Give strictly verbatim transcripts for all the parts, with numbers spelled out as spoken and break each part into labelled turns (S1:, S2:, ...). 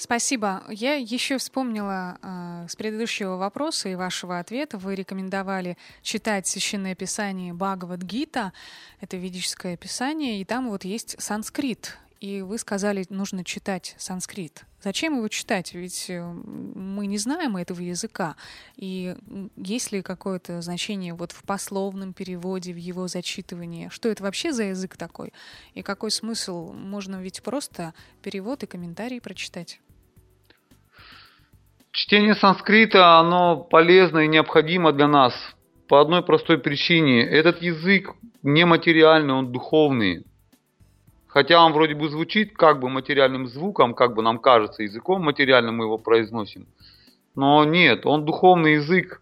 S1: Спасибо. Я еще вспомнила э, с предыдущего вопроса и вашего ответа. Вы рекомендовали читать Священное Писание Бхагавад-гита. Это ведическое писание, и там вот есть санскрит. И вы сказали, нужно читать санскрит. Зачем его читать? Ведь мы не знаем этого языка. И есть ли какое-то значение вот в пословном переводе, в его зачитывании? Что это вообще за язык такой? И какой смысл? Можно ведь просто перевод и комментарий прочитать.
S2: Чтение санскрита, оно полезно и необходимо для нас по одной простой причине. Этот язык нематериальный, он духовный. Хотя он вроде бы звучит как бы материальным звуком, как бы нам кажется, языком материальным мы его произносим. Но нет, он духовный язык.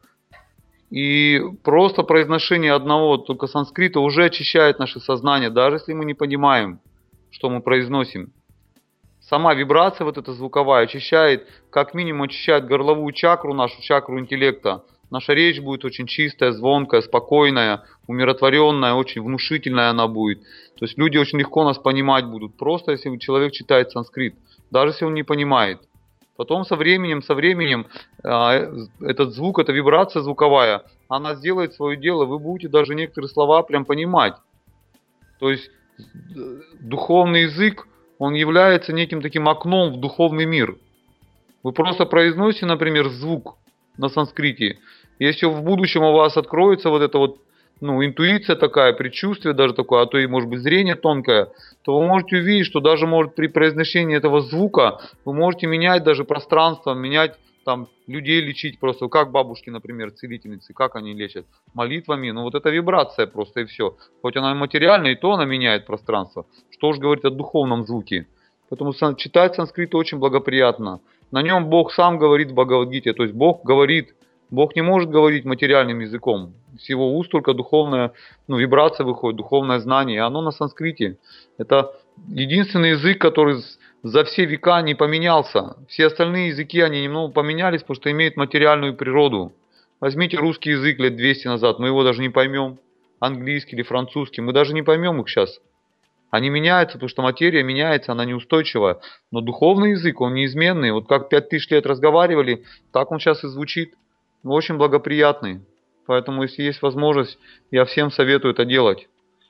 S2: И просто произношение одного только санскрита уже очищает наше сознание, даже если мы не понимаем, что мы произносим. Сама вибрация вот эта звуковая очищает, как минимум очищает горловую чакру, нашу чакру интеллекта. Наша речь будет очень чистая, звонкая, спокойная, умиротворенная, очень внушительная она будет. То есть люди очень легко нас понимать будут, просто если человек читает санскрит, даже если он не понимает. Потом со временем, со временем этот звук, эта вибрация звуковая, она сделает свое дело, вы будете даже некоторые слова прям понимать. То есть духовный язык, он является неким таким окном в духовный мир. Вы просто произносите, например, звук на санскрите. Если в будущем у вас откроется вот эта вот, ну, интуиция такая, предчувствие даже такое, а то и может быть зрение тонкое, то вы можете увидеть, что даже может при произношении этого звука вы можете менять даже пространство, менять там людей лечить просто, как бабушки, например, целительницы, как они лечат? Молитвами, ну вот это вибрация просто и все. Хоть она материальная, и то она меняет пространство. Что уж говорить о духовном звуке. Поэтому читать санскрит очень благоприятно. На нем Бог сам говорит в Бхагавад-гите, то есть Бог говорит. Бог не может говорить материальным языком. С его уст только духовная, ну, вибрация выходит, духовное знание. И оно на санскрите. Это единственный язык, который за все века не поменялся. Все остальные языки, они немного поменялись, потому что имеют материальную природу. Возьмите русский язык лет двести назад, мы его даже не поймем. Английский или французский, мы даже не поймем их сейчас. Они меняются, потому что материя меняется, она неустойчивая. Но духовный язык, он неизменный. Вот как пять тысяч лет разговаривали, так он сейчас и звучит. Очень благоприятный. Поэтому, если есть возможность, я всем советую это делать.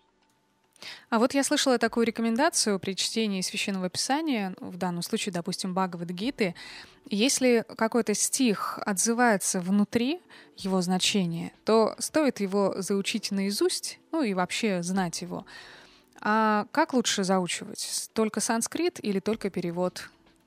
S1: А вот я слышала такую рекомендацию при чтении Священного Писания, в данном случае, допустим, Бхагавад-гиты, если какой-то стих отзывается внутри его значения, то стоит его заучить наизусть, ну и вообще знать его. А как лучше заучивать? Только санскрит или только перевод?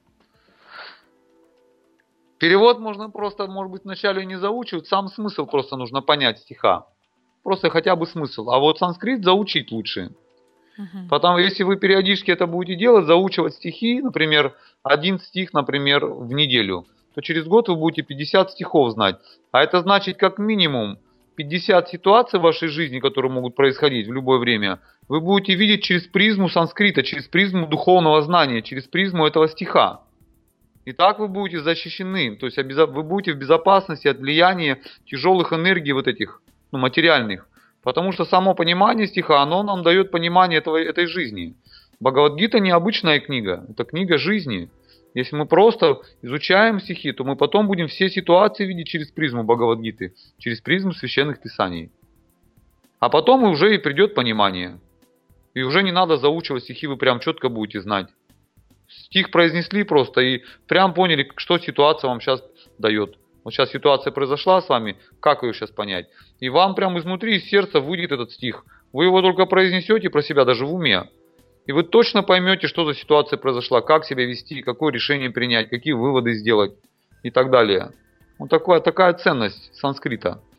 S2: Перевод можно просто, может быть, вначале не заучивать, сам смысл просто нужно понять стиха. Просто хотя бы смысл. А вот санскрит заучить лучше. Uh-huh. Потом, если вы периодически это будете делать, заучивать стихи, например, один стих, например, в неделю, то через год вы будете пятьдесят стихов знать. А это значит, как минимум, пятьдесят ситуаций в вашей жизни, которые могут происходить в любое время, вы будете видеть через призму санскрита, через призму духовного знания, через призму этого стиха. И так вы будете защищены, то есть вы будете в безопасности от влияния тяжелых энергий вот этих, ну, материальных. Потому что само понимание стиха, оно нам дает понимание этого, этой жизни. Бхагавад-гита не обычная книга, это книга жизни. Если мы просто изучаем стихи, то мы потом будем все ситуации видеть через призму Бхагавад-гиты, через призму священных писаний. А потом уже и придет понимание. И уже не надо заучивать стихи, вы прям четко будете знать. Стих произнесли просто и прям поняли, что ситуация вам сейчас дает. Вот сейчас ситуация произошла с вами, как ее сейчас понять? И вам прям изнутри, из сердца выйдет этот стих. Вы его только произнесете про себя даже в уме. И вы точно поймете, что за ситуация произошла, как себя вести, какое решение принять, какие выводы сделать и так далее. Вот такая, такая ценность санскрита.